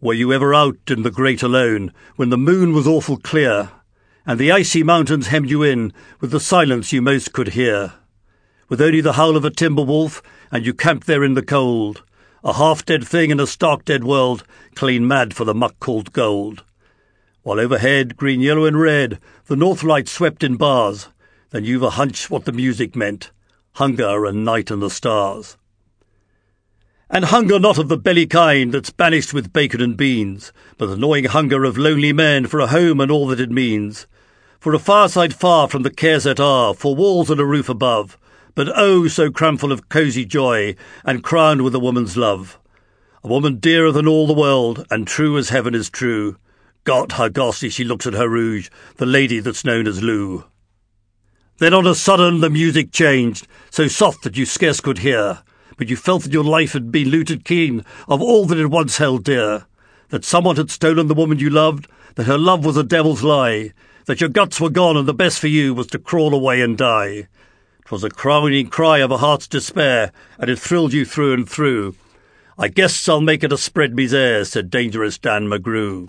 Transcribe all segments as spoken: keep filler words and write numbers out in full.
Were you ever out in the great alone, when the moon was awful clear, and the icy mountains hemmed you in with the silence you most could hear? With only the howl of a timber wolf, and you camped there in the cold, a half-dead thing in a stark dead world, clean mad for the muck called gold. While overhead, green, yellow and red, the north lights swept in bars, then you've a hunch what the music meant, hunger and night and the stars. And hunger not of the belly kind that's banished with bacon and beans, but the gnawing hunger of lonely men for a home and all that it means, for a fireside far from the cares that are, for walls and a roof above, but oh, so cramful of cosy joy, and crowned with a woman's love. A woman dearer than all the world, and true as heaven is true. God, how ghastly she looks in her rouge, the lady that's known as Lou. Then on a sudden the music changed, so soft that you scarce could hear, but you felt that your life had been looted keen of all that it once held dear, that someone had stolen the woman you loved, that her love was a devil's lie, that your guts were gone and the best for you was to crawl away and die. 'Twas a crowning cry of a heart's despair, and it thrilled you through and through. I guess I'll make it a spread misere, said Dangerous Dan McGrew.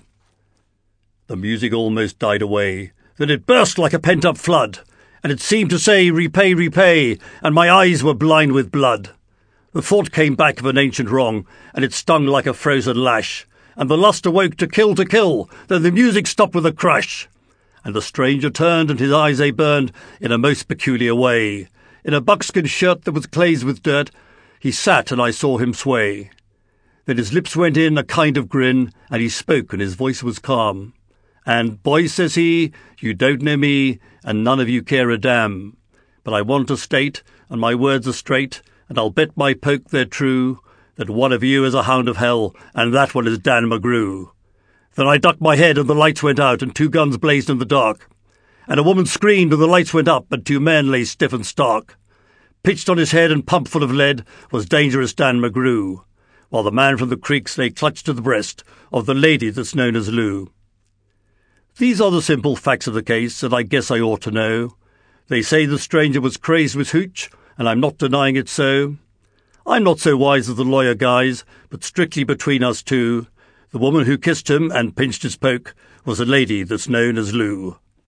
The music almost died away, then it burst like a pent-up flood, and it seemed to say, repay, repay, and my eyes were blind with blood. The thought came back of an ancient wrong, and it stung like a frozen lash, and the lust awoke to kill, to kill, then the music stopped with a crash. And the stranger turned, and his eyes they burned in a most peculiar way. In a buckskin shirt that was glazed with dirt, he sat, and I saw him sway. Then his lips went in a kind of grin, and he spoke, and his voice was calm. And, boys, says he, you don't know me, and none of you care a damn. But I want to state, and my words are straight, and I'll bet my poke they're true, that one of you is a hound of hell, and that one is Dan McGrew. Then I ducked my head, and the lights went out, and two guns blazed in the dark. And a woman screamed, and the lights went up, and two men lay stiff and stark. Pitched on his head and pumped full of lead was Dangerous Dan McGrew, while the man from the creeks lay clutched to the breast of the lady that's known as Lou. These are the simple facts of the case, and I guess I ought to know. They say the stranger was crazed with hooch, and I'm not denying it so. I'm not so wise as the lawyer guys, but strictly between us two, the woman who kissed him and pinched his poke was a lady that's known as Lou.